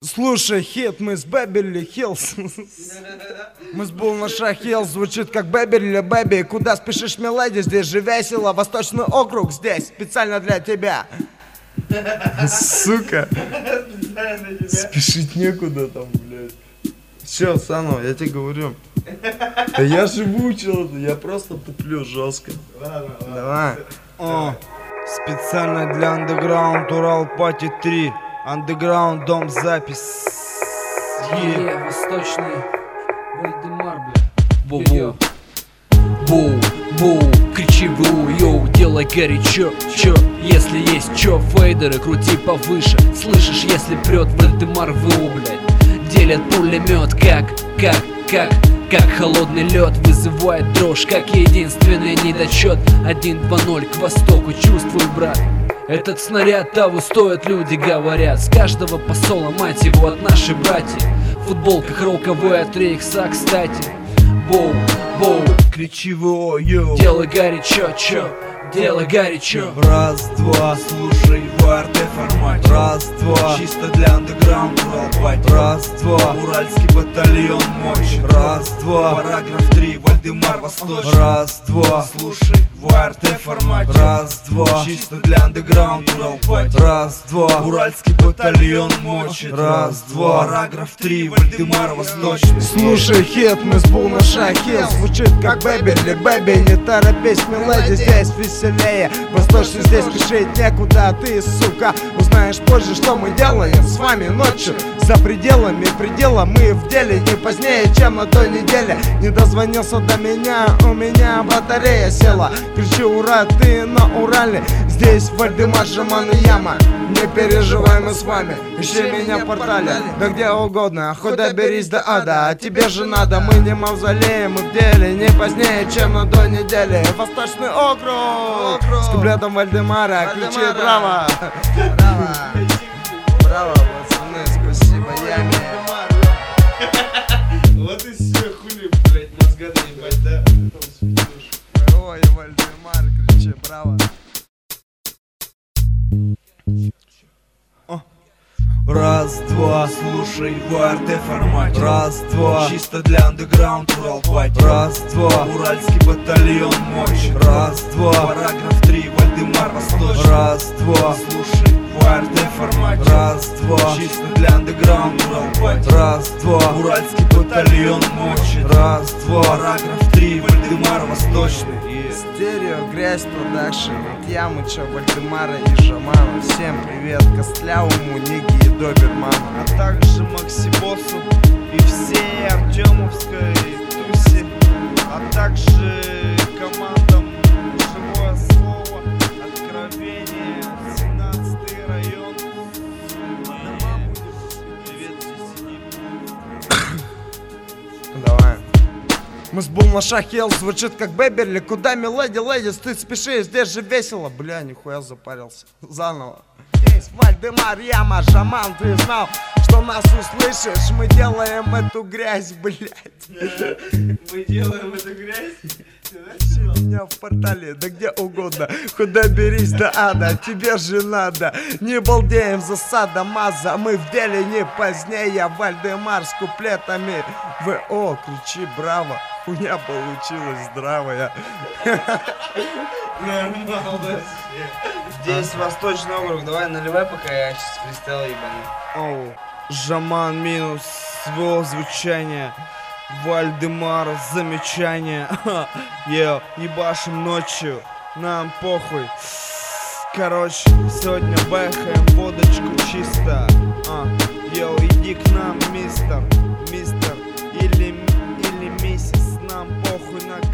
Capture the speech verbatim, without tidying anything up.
Слушай, хит, мы с Беверли Хиллз. Мы с Булнаша Хиллз, звучит как Беверли Бэби. Куда спешишь, миледи, здесь же весело. Восточный округ здесь, специально для тебя. Сука. Спешить некуда там, блядь. Все, Сану, я тебе говорю. Да я же выучил это, я просто туплю жестко. Ладно, ладно. Давай. О, специально для Underground Урал Пати три. Underground, дом, запись. Е, Восточный Вальдемар, бля. Боу, боу, боу, кричи ву, йоу, делай горячо, чё, если есть чё, фейдеры крути повыше. Слышишь, если прет Вальдемар ВУ, блядь. Делят пулемет, как, как, как, как холодный лед вызывает дрожь, как единственный недочет. Один-два-ноль к востоку, чувствуй, брат. Этот снаряд того стоит, люди говорят. С каждого посола, мать его, от нашей братьи. В футболках роковой от рейхса, кстати. Боу, боу, кричи во, йоу. Делай горячо, чё, делай горячо. Раз-два, слушай в ар тэ формате. Раз-два, чисто для андеграунд Урал Пати. Раз-два, уральский батальон мощь. Раз-два, параграф три, Вальдемар Восточный. Раз-два, слушай в ар тэ формате. Раз-два, чисто для андеграунд Урал Пати. Раз-два, уральский батальон мощь. Раз-два, параграф три, Вальдемар Восточный. Слушай хит, мы с Булнаша Хиллз, звучит как Беверли Бэби. Не торопись, миледи, здесь веселее. Восточный здесь спешить некуда, ты, сука, узнаешь позже, что мы делаем с вами ночью. За пределами предела мы в деле не позднее, чем на той неделе. Не дозвонился до меня, у меня батарея села. Кричи ура, ты на Урале. Здесь Вальдемар, Жаман и Яма. Не переживай, мы с вами. Ищи меня в портале, да где угодно, хоть доберись до ада. А тебе же надо, мы не мавзолей, мы в деле не позднее, чем на той неделе. Восточный округ, округ. С куплетом Вальдемара, кричи браво. Браво, браво, пацаны, спасибо, Яме. Вот и все, хули, блядь, мозга наебать, да? Ой, Вальдемар, кричи браво. Раз-два, слушай в ар тэ формате. Раз-два, чисто для андеграунд Урал Пати. Раз-два, уральский батальон мощь. Раз-два, параграф три, Вальдемар Восточный. Раз-два, слушай в ар тэ формате. Раз-два, чисто для андеграунд Урал Пати. Раз-два, уральский батальон мощь. Раз-два, параграф три, Вальдемар Восточный. Стерео, грязь, продакшн, от Ямыча, Вальдемара и Жамана. Всем привет, Костлявому, Ниги и Доберману. А также Максибосу и всей Артемовской тусе. А также командам Живое Слово, Откровение, семнадцатый район. Привет, Давай. Мы с Булнаша Хиллз, звучит как Беверли. Куда, миледи, леди, ты спешишь, здесь же весело. Бля, нихуя запарился. Заново. Здесь Вальдемар, Яма, Жаман, ты знал, что нас услышишь. Мы делаем эту грязь, блядь. Мы делаем эту грязь? Ищи меня в портале, да где угодно, хоть доберись до ада, тебе же надо. Не балдеем, засада, маза, мы в деле не позднее. Вальдемар с куплетами ВО, кричи браво, хуйня получилась здравая. Нормально вообще. Здесь Восточный округ, давай наливай, пока я сейчас фристайл ебану. Оу, Жаман минус ВО звучание. Вальдемар замечание. Ё, ебашим ночью, нам похуй. Короче, сегодня бэхаем водочку чисто. А, йоу, иди к нам, мистер, мистер или, или миссис, нам похуй на